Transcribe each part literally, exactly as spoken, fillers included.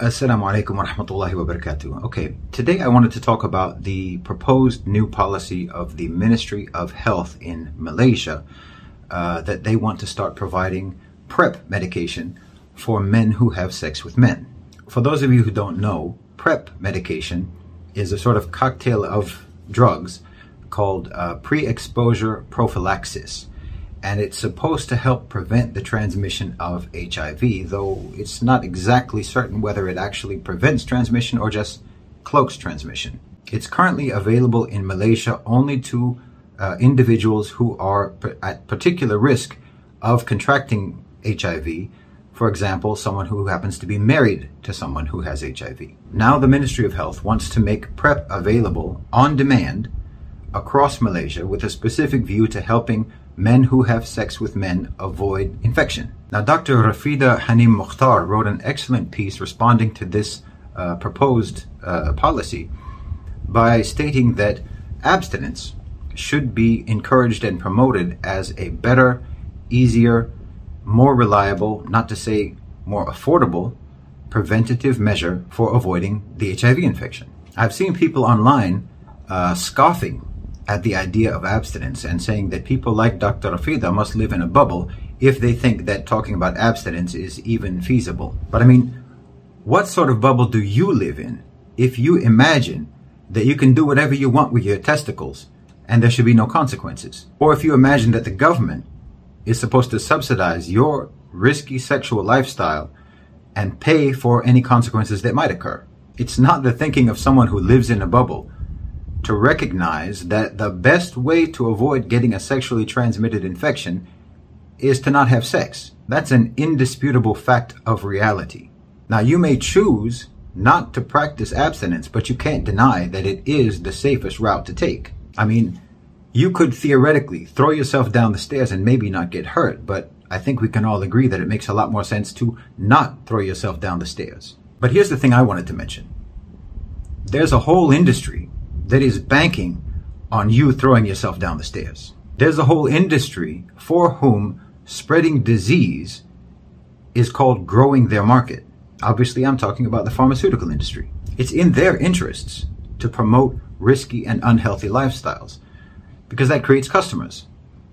Assalamu alaikum wa rahmatullahi wa barakatuh. Okay, today I wanted to talk about the proposed new policy of the Ministry of Health in Malaysia uh, that they want to start providing PrEP medication for men who have sex with men. For those of you who don't know, PrEP medication is a sort of cocktail of drugs called uh, pre-exposure prophylaxis. And it's supposed to help prevent the transmission of H I V, though it's not exactly certain whether it actually prevents transmission or just cloaks transmission. It's currently available in Malaysia only to uh, individuals who are at particular risk of contracting H I V. For example, someone who happens to be married to someone who has H I V. Now the Ministry of Health wants to make PrEP available on demand across Malaysia with a specific view to helping men who have sex with men avoid infection. Now, Doctor Rafida Hanim Mukhtar wrote an excellent piece responding to this uh, proposed uh, policy by stating that abstinence should be encouraged and promoted as a better, easier, more reliable, not to say more affordable, preventative measure for avoiding the H I V infection. I've seen people online uh, scoffing at the idea of abstinence and saying that people like Doctor Rafida must live in a bubble if they think that talking about abstinence is even feasible. But I mean, what sort of bubble do you live in if you imagine that you can do whatever you want with your testicles and there should be no consequences? Or if you imagine that the government is supposed to subsidize your risky sexual lifestyle and pay for any consequences that might occur? It's not the thinking of someone who lives in a bubble to recognize that the best way to avoid getting a sexually transmitted infection is to not have sex. That's an indisputable fact of reality. Now, you may choose not to practice abstinence, but you can't deny that it is the safest route to take. I mean, you could theoretically throw yourself down the stairs and maybe not get hurt, but I think we can all agree that it makes a lot more sense to not throw yourself down the stairs. But here's the thing I wanted to mention. There's a whole industry that is banking on you throwing yourself down the stairs. There's a whole industry for whom spreading disease is called growing their market. Obviously, I'm talking about the pharmaceutical industry. It's in their interests to promote risky and unhealthy lifestyles because that creates customers,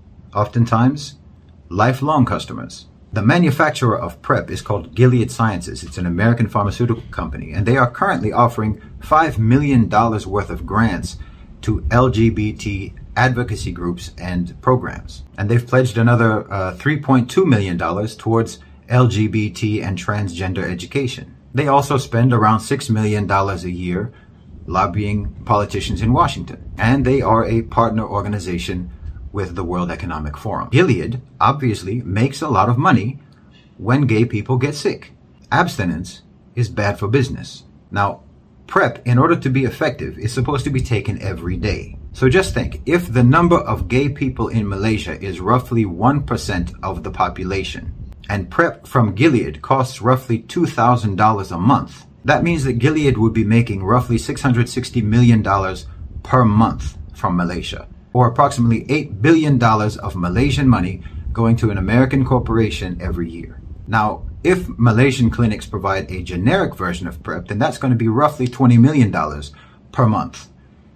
oftentimes lifelong customers. The manufacturer of PrEP is called Gilead Sciences. It's an American pharmaceutical company, and they are currently offering five million dollars worth of grants to L G B T advocacy groups and programs. And they've pledged another uh, three point two million dollars towards L G B T and transgender education. They also spend around six million dollars a year lobbying politicians in Washington. And they are a partner organization with the World Economic Forum. Gilead obviously makes a lot of money when gay people get sick. Abstinence is bad for business. Now, PrEP, in order to be effective, is supposed to be taken every day. So just think, if the number of gay people in Malaysia is roughly one percent of the population, and PrEP from Gilead costs roughly two thousand dollars a month, that means that Gilead would be making roughly six hundred sixty million dollars per month from Malaysia, or approximately eight billion dollars of Malaysian money going to an American corporation every year. Now, if Malaysian clinics provide a generic version of PrEP, then that's going to be roughly twenty million dollars per month,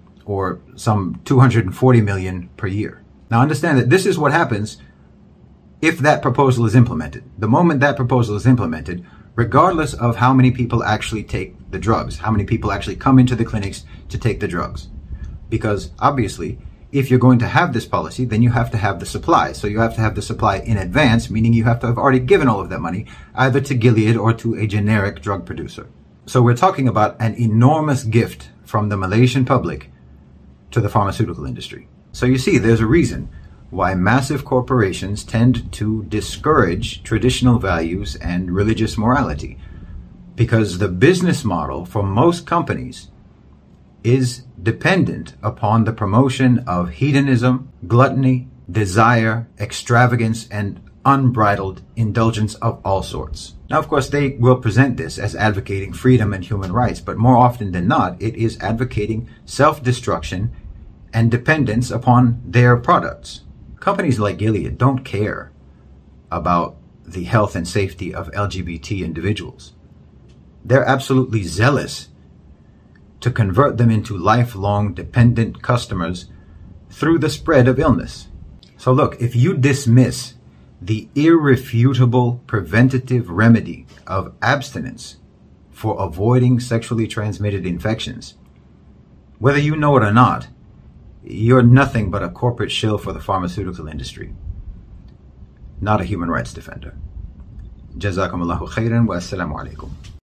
or some two hundred forty million dollars per year. Now, understand that this is what happens if that proposal is implemented. The moment that proposal is implemented, regardless of how many people actually take the drugs, how many people actually come into the clinics to take the drugs. Because obviously, if you're going to have this policy, then you have to have the supply. So you have to have the supply in advance, meaning you have to have already given all of that money either to Gilead or to a generic drug producer. So we're talking about an enormous gift from the Malaysian public to the pharmaceutical industry. So you see, there's a reason why massive corporations tend to discourage traditional values and religious morality. Because the business model for most companies is dependent upon the promotion of hedonism, gluttony, desire, extravagance, and unbridled indulgence of all sorts. Now, of course, they will present this as advocating freedom and human rights, but more often than not, it is advocating self-destruction and dependence upon their products. Companies like Gilead don't care about the health and safety of L G B T individuals. they're absolutely zealous to convert them into lifelong dependent customers through the spread of illness. So look, if you dismiss the irrefutable preventative remedy of abstinence for avoiding sexually transmitted infections, whether you know it or not, you're nothing but a corporate shill for the pharmaceutical industry, not a human rights defender. Jazakumullahu khairan wa assalamu alaikum.